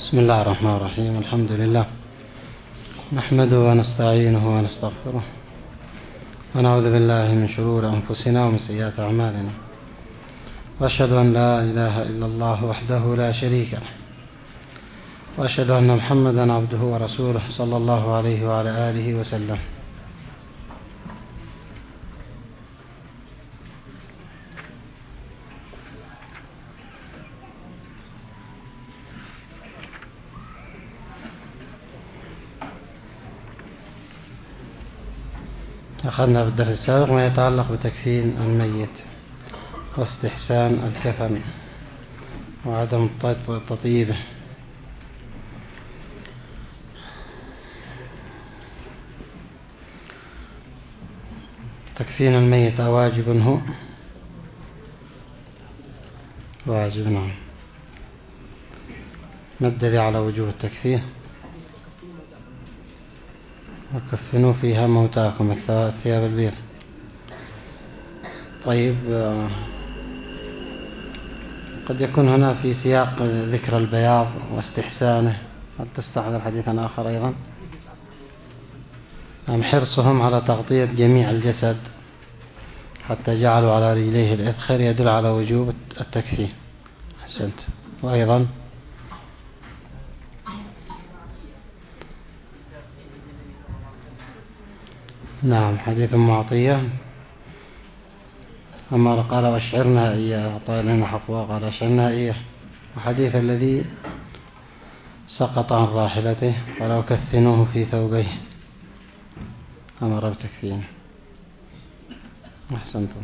بسم الله الرحمن الرحيم. الحمد لله نحمده ونستعينه ونستغفره ونعوذ بالله من شرور أنفسنا ومن سيئات أعمالنا، وأشهد أن لا إله إلا الله وحده لا شريك له، وأشهد أن محمدا عبده ورسوله صلى الله عليه وعلى آله وسلم. أخذنا في الدرس السابق ما يتعلق بتكفين الميت واستحسان الكفن وعدم تطيبه. تكفين الميت واجب هو؟ واجب، نعم. ما الدليل على وجوب التكفين؟ وكفنوا فيها موتاكم الثياب البيض. طيب، قد يكون هنا في سياق ذكر البياض واستحسانه، هل تستحضر حديثا آخر أيضا؟ أم حرصهم على تغطية جميع الجسد حتى جعلوا على رجليه الإذخر يدل على وجوب التكفين. أحسنت. وأيضا نعم، حديث معطية أما قال واشعرنا إياه طال لنا حقوق، قال اشعرنا إياه. وحديث الذي سقط عن راحلته ولو كثنوه في ثوبيه أمر بتكفينه. أحسنتم.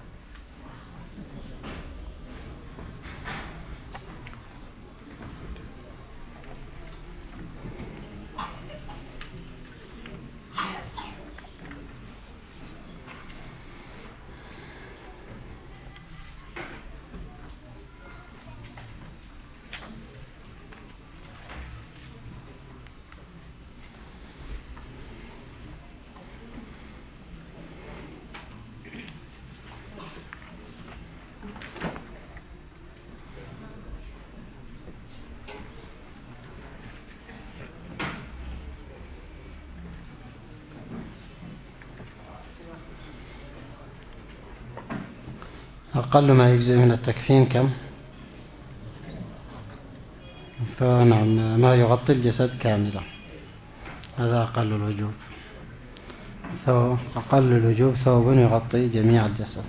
أقل ما يجزئ من التكفين كم؟ فنعم، ما يغطي الجسد كاملا، هذا أقل الوجوب. أقل الوجوب ثوب يغطي جميع الجسد.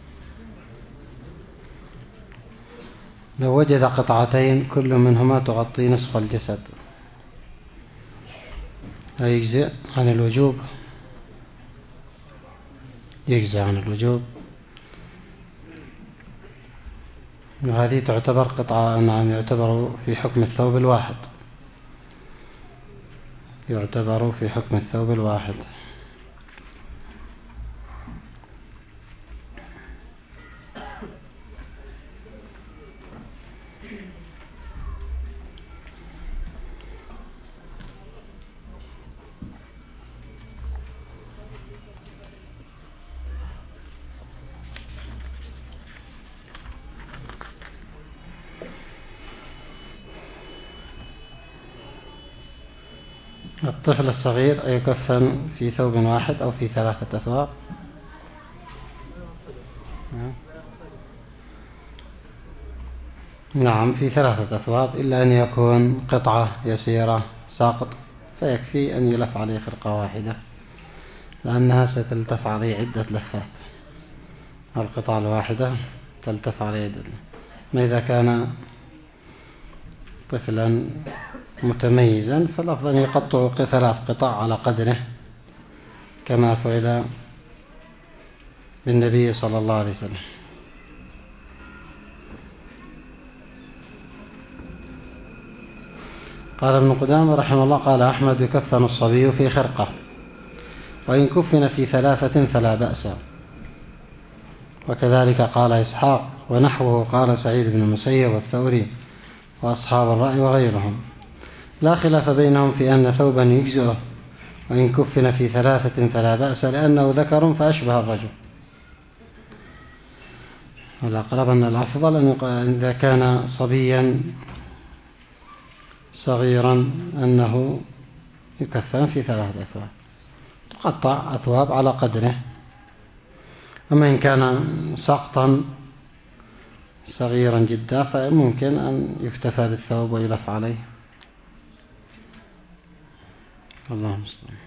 لو وجد قطعتين كل منهما تغطي نصف الجسد لا يجزئ عن الوجوب؟ يجزئ عن الوجوب. وهذه تعتبر قطعة، نعم، يعتبر في حكم الثوب الواحد، يعتبر في حكم الثوب الواحد. الطفل الصغير يكفن في ثوب واحد أو في 3 أثواب؟ نعم، في 3 أثواب، إلا أن يكون قطعة يسيرة ساقط فيكفي أن يلف عليه خرقة واحدة، لأنها ستلتف عليه عدة لفات. القطعة الواحدة تلتف عليه عدة. ما إذا كان طفلا متميزا فالأفضل أن يقطع 3 قطع على قدره كما فعل بالنبي صلى الله عليه وسلم. قال ابن قدامة رحمه الله قال أحمد يكفن الصبي في خرقة، وإن كفن في 3 فلا بأس. وكذلك قال إسحاق، ونحوه قال سعيد بن المسيب والثوري وأصحاب الرأي وغيرهم. لا خلاف بينهم في أن ثوبا يجزئه وإن كفن في 3 فلا بأس، لأنه ذكر فأشبه الرجل. والأقرب أن الأفضل أن إذا كان صبيا صغيرا أنه يكفن في 3 أثواب، تقطع أثواب على قدره. أما إن كان سقطا صغيرا جدا فممكن أن يكتفى بالثوب ويلف عليه. الله المستعان.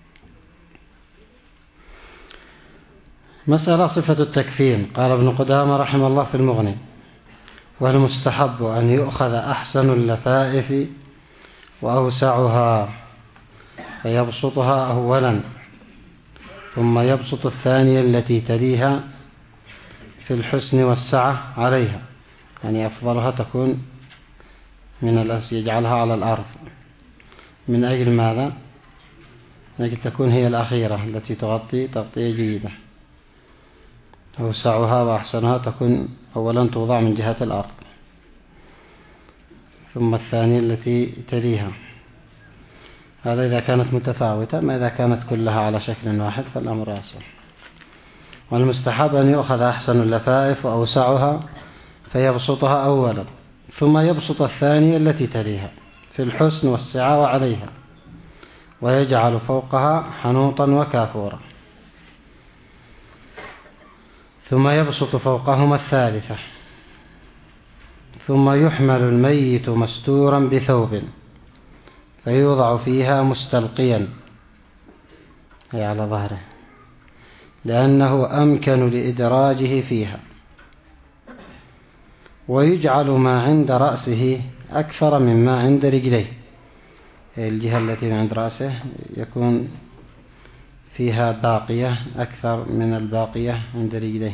مسألة صفة التكفين. قال ابن قدامة رحمه الله في المغني: والمستحب أن يؤخذ أحسن اللفائف وأوسعها فيبسطها أولا، ثم يبسط الثانية التي تليها في الحسن والسعة عليها، يعني أفضلها تكون من الأس، يجعلها على الأرض. من أجل ماذا؟ من أجل تكون هي الأخيرة التي تغطي تغطية جيدة. أوسعها وأحسنها تكون أولا توضع من جهة الأرض، ثم الثانية التي تليها. هذا إذا كانت متفاوتة، ما إذا كانت كلها على شكل واحد فالأمر أسهل. والمستحب أن يؤخذ أحسن اللفائف وأوسعها فيبسطها أولا، ثم يبسط الثانية التي تليها في الحسن والسعة وعليها، ويجعل فوقها حنوطا وكافورا، ثم يبسط فوقهما الثالثة، ثم يحمل الميت مستورا بثوب فيوضع فيها مستلقيا، أي على ظهره، لأنه أمكن لإدراجه فيها. ويجعل ما عند رأسه أكثر مما عند رجليه، الجهة التي عند رأسه يكون فيها باقية أكثر من الباقية عند رجليه.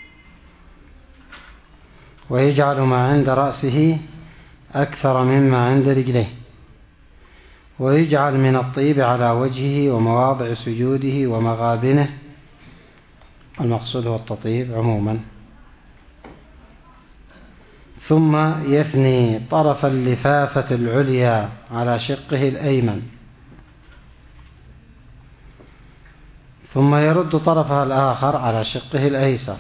ويجعل ما عند رأسه أكثر مما عند رجليه. ويجعل من الطيب على وجهه ومواضع سجوده ومغابنه، المقصود هو التطيب عموما. ثم يثني طرف اللفافة العليا على شقه الأيمن، ثم يرد طرفها الآخر على شقه الأيسر،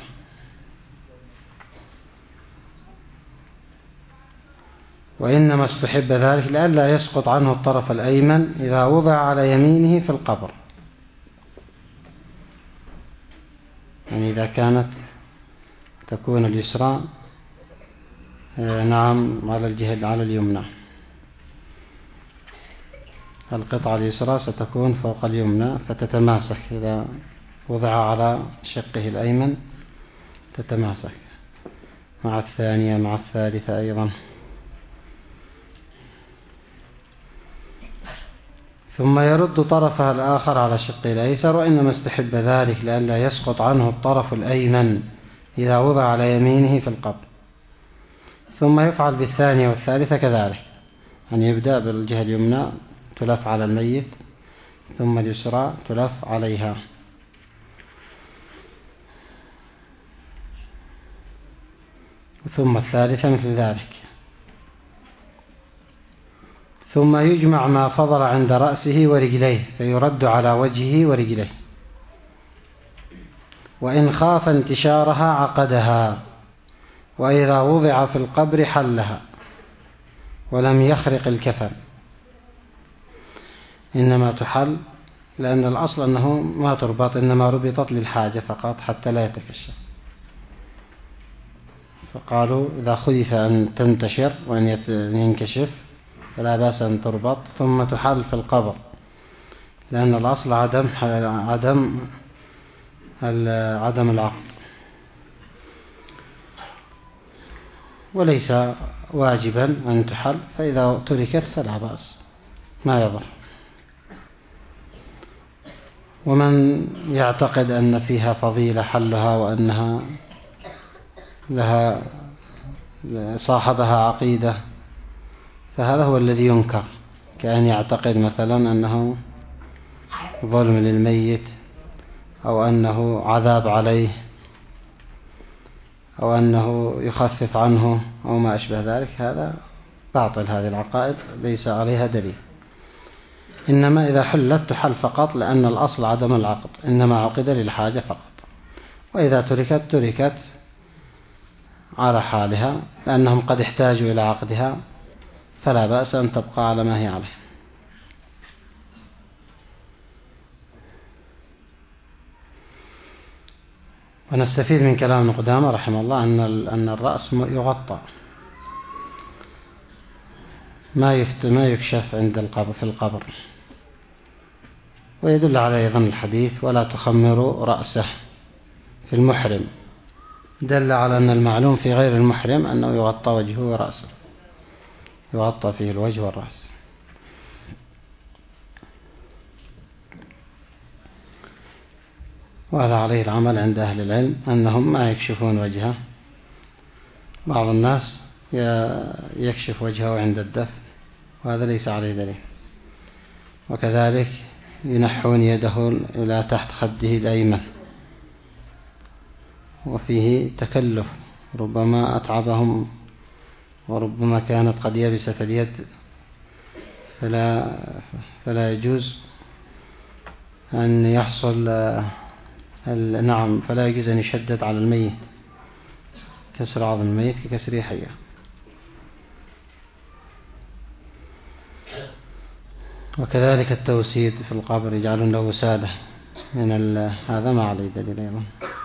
وإنما استحب ذلك لئلا يسقط عنه الطرف الأيمن إذا وضع على يمينه في القبر، يعني إذا كانت تكون اليسرى نعم على الجهة على اليمنى، القطعة اليسرى ستكون فوق اليمنى فتتماسك، إذا وضع على شقه الأيمن تتماسك مع الثانية مع الثالثة أيضا. ثم يرد طرفها الآخر على شقه الأيسر، وإنما استحب ذلك لئلا يسقط عنه الطرف الأيمن إذا وضع على يمينه في القبر. ثم يفعل بالثانية والثالثة كذلك، أن يبدأ بالجهة اليمنى تلف على الميت، ثم اليسرى تلف عليها. ثم الثالثة مثل ذلك. ثم يجمع ما فضل عند رأسه ورجليه فيرد على وجهه ورجليه، وإن خاف انتشارها عقدها، وإذا وضع في القبر حلها ولم يخرق الكفن. إنما تحل لأن الأصل أنه ما تربط، إنما ربطت للحاجة فقط حتى لا يتكشف، فقالوا إذا خذف أن تنتشر وأن ينكشف فلا بأس أن تربط ثم تحل في القبر، لأن الأصل عدم العقد، وليس واجبا أن تحل، فإذا تركت فلا بأس ما يضر. ومن يعتقد أن فيها فضيلة حلها وأنها لها صاحبها عقيدة فهذا هو الذي ينكر، كأن يعتقد مثلا أنه ظلم للميت أو أنه عذاب عليه أو أنه يخفف عنه أو ما أشبه ذلك، هذا باطل. هذه العقائد ليس عليها دليل، إنما إذا حلت تحل فقط لأن الأصل عدم العقد، إنما عقد للحاجة فقط، وإذا تركت على حالها لأنهم قد احتاجوا إلى عقدها فلا بأس أن تبقى على ما هي عليه. ونستفيد من كلام ابن قدامة رحمه الله أن الرأس يغطى، ما يكشف عند القبر في القبر. ويدل عليه أيضا الحديث ولا تخمروا رأسه في المحرم، دل على أن المعلوم في غير المحرم أنه يغطى وجهه ورأسه، يغطى فيه الوجه والرأس. وهذا عليه العمل عند أهل العلم أنهم ما يكشفون وجهه. بعض الناس يكشف وجهه عند الدفن، وهذا ليس عليه دليل. وكذلك ينحون يده إلى تحت خده الأيمن، وفيه تكلف ربما أتعبهم، وربما كانت قد يبست اليد، فلا يجوز أن يحصل فلا يجوز أن يشدد على الميت، كسر عظم الميت ككسر حية. وكذلك التوسيد في القبر، يجعلون له وسادة هذا ما عليه دليل أيضا.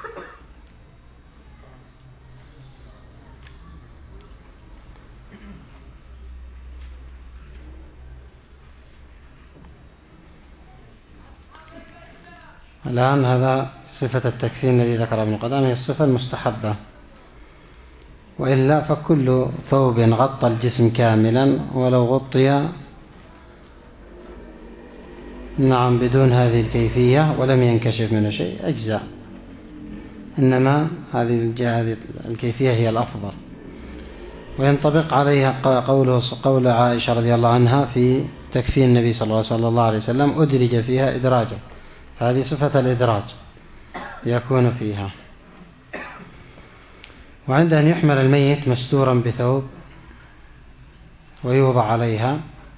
الآن هذا صفة التكفين الذي ذكر ابن قدامة، هي الصفة المستحبة، وإلا فكل ثوب غطى الجسم كاملا ولو غطي بدون هذه الكيفية ولم ينكشف منه شيء أجزاء، إنما هذه الكيفية هي الأفضل. وينطبق عليها قول عائشة رضي الله عنها في تكفين النبي صلى الله عليه وسلم: أدرج فيها إدراجا. هذه صفة الإدراج يكون فيها. وعند أن يحمل الميت مستورا بثوب ويوضع عليها،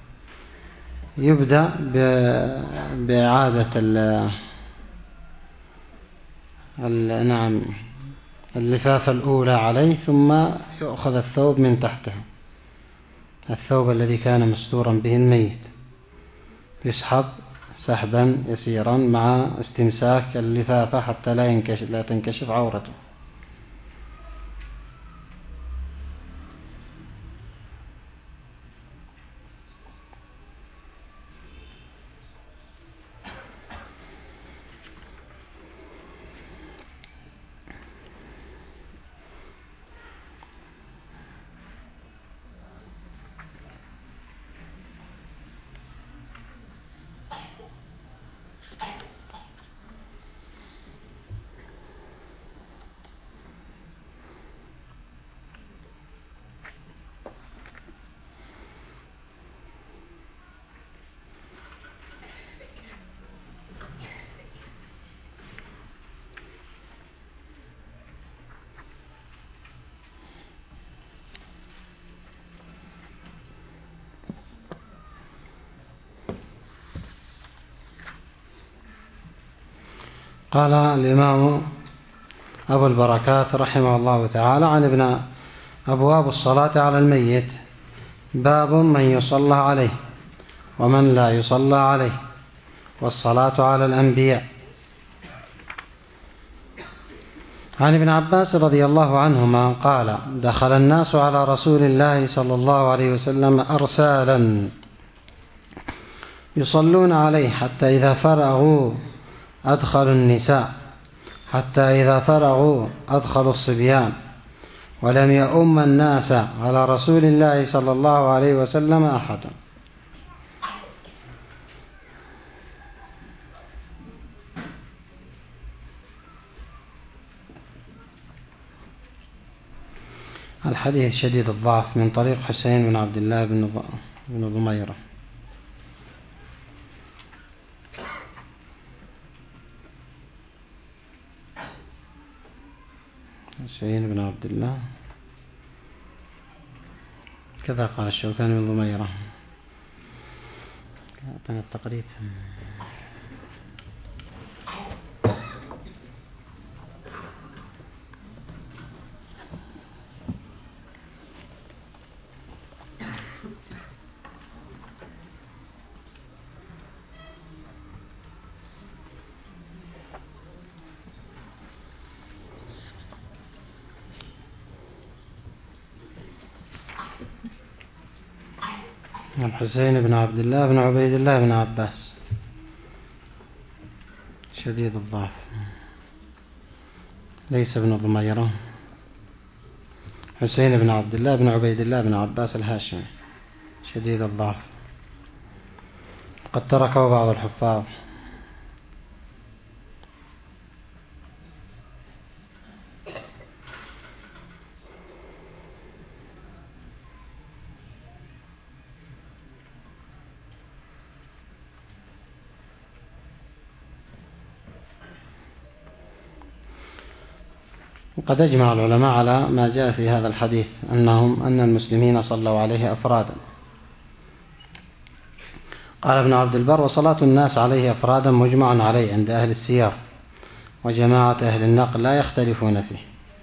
يبدأ بإعادة اللفافة الأولى عليه، ثم يأخذ الثوب من تحته، الثوب الذي كان مستورا به الميت، يسحب سحبا يسيرا مع استمساك اللفافة حتى لا تنكشف عورته. قال الإمام أبو البركات رحمه الله تعالى عن ابن أبواب الصلاة على الميت: باب من يصلى عليه ومن لا يصلى عليه، والصلاة على الأنبياء. عن ابن عباس رضي الله عنهما قال: دخل الناس على رسول الله صلى الله عليه وسلم أرسالا يصلون عليه حتى إذا فرغوا أدخلوا النساء، حتى إذا فرغوا أدخلوا الصبيان، ولم يؤم الناس على رسول الله صلى الله عليه وسلم أحد. الحديث شديد الضعف من طريق حسين بن عبد الله بن ضميرة. حسين بن عبد الله كذا قال الشوكاني بن ضميرة. أعطنا التقريب. الحسين بن عبد الله بن عبيد الله بن عباس شديد الضعف، ليس ابن ضميرة. حسين بن عبد الله بن عبيد الله بن عباس الهاشمي شديد الضعف، قد تركه بعض الحفاظ. وقد أجمع العلماء على ما جاء في هذا الحديث أن المسلمين صلوا عليه أفرادا. قال ابن عبد البر: وصلاة الناس عليه أفرادا مجمع عليه عند أهل السير، وجماعة أهل النقل لا يختلفون فيه.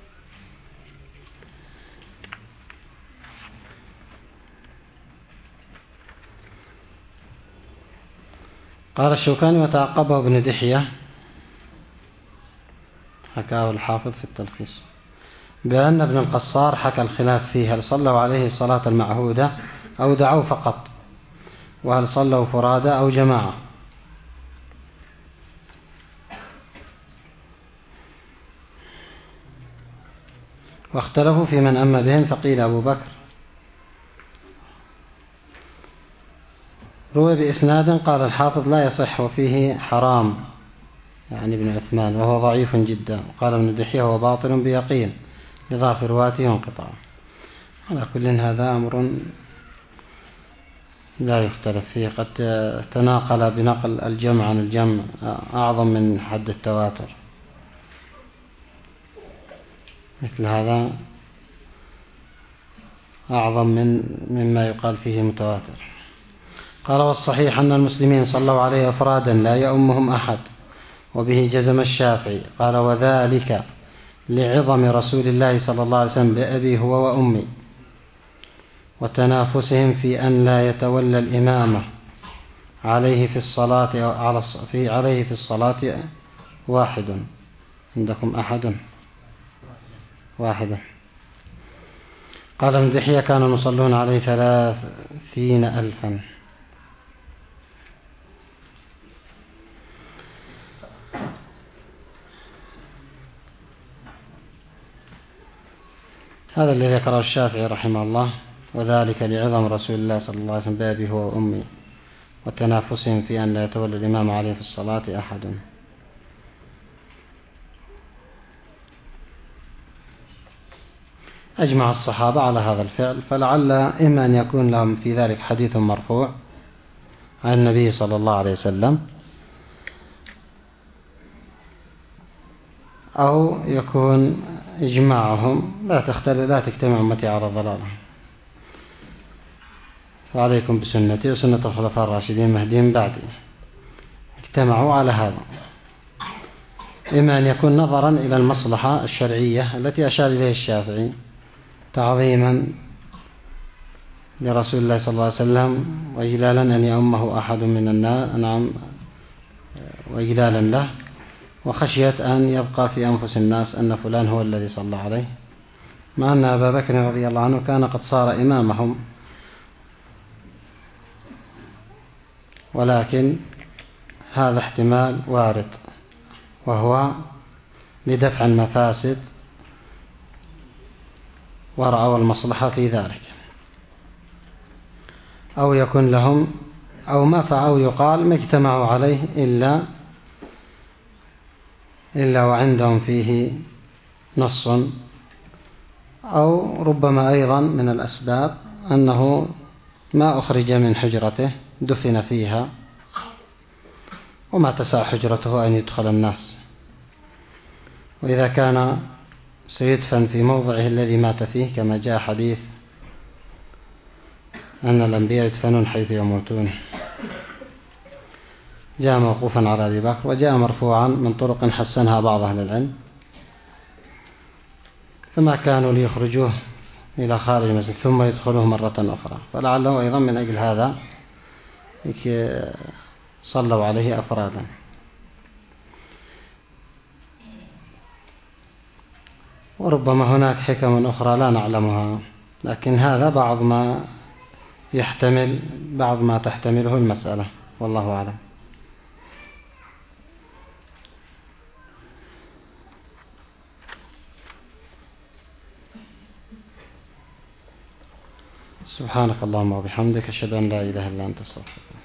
قال الشوكاني: وتعقبه ابن دحية، حكاه الحافظ في التلخيص، بأن ابن القصار حكى الخلاف فيه: هل صلوا عليه الصلاة المعهودة أو دعوا فقط، وهل صلوا فرادى أو جماعة. واختلفوا في من أما بهم، فقيل أبو بكر. روي بإسناد قال الحافظ لا يصح وفيه حرام، يعني ابن عثمان، وهو ضعيف جدا. قال ابن دحية: هو باطل بيقين لضعف رواته وانقطاعه. على كل هذا أمر لا يختلف فيه، قد تناقل بنقل الجمع عن الجمع أعظم من حد التواتر، مثل هذا أعظم مما يقال فيه متواتر. قال: والصحيح أن المسلمين صلوا عليه أفرادا لا يؤمهم أحد، وبه جزم الشافعي. قال: وذلك لعظم رسول الله صلى الله عليه وسلم بأبي هو وأمي، وتنافسهم في أن لا يتولى الإمامة عليه في الصلاة واحد. عندكم أحد؟ واحد. قال ابن دحية: كانوا يصلون عليه 30,000. هذا الذي ذكره الشافعي رحمه الله: وذلك لعظم رسول الله صلى الله عليه وسلم بأبي هو وأمي، وتنافسهم في أن لا يتولى الإمام عليه في الصلاة أحد. أجمع الصحابة على هذا الفعل، فلعل إما أن يكون لهم في ذلك حديث مرفوع عن النبي صلى الله عليه وسلم، أو يكون إجماعهم لا تجتمع أمتي على ضلالة، فعليكم بسنتي وسنة الخلفاء الراشدين المهديين بعدي. اجتمعوا على هذا، إما أن يكون نظرا إلى المصلحة الشرعية التي أشار إليه الشافعي تعظيما لرسول الله صلى الله عليه وسلم، وإجلالا أن يؤمه أحد من الناس، نعم، وإجلالا له، وخشية أن يبقى في أنفس الناس أن فلان هو الذي صلى عليه، مع أن أبا بكر رضي الله عنه كان قد صار إمامهم، ولكن هذا احتمال وارد، وهو لدفع المفاسد، ورأوا المصلحة في ذلك، أو يكون لهم أو ما فعلوا يقال ما اجتمعوا عليه إلا وعندهم فيه نص، أو ربما أيضا من الأسباب أنه ما أخرج من حجرته، دفن فيها وما تسع حجرته أن يدخل الناس، وإذا كان سيدفن في موضعه الذي مات فيه، كما جاء حديث أن الأنبياء يدفنون حيث يموتون، جاء موقوفا على أبي بكر، وجاء مرفوعا من طرق حسنها بعض أهل العلم، فما كانوا ليخرجوه إلى خارج المسجد ثم يدخلوه مرة أخرى، فلعله أيضا من أجل هذا صلوا عليه أفرادا. وربما هناك حكم أخرى لا نعلمها، لكن هذا بعض ما يحتمل بعض ما تحتمله المسألة، والله أعلم. سبحانك اللهم وبحمدك، أشهد أن لا إله إلا أنت، استغفرك.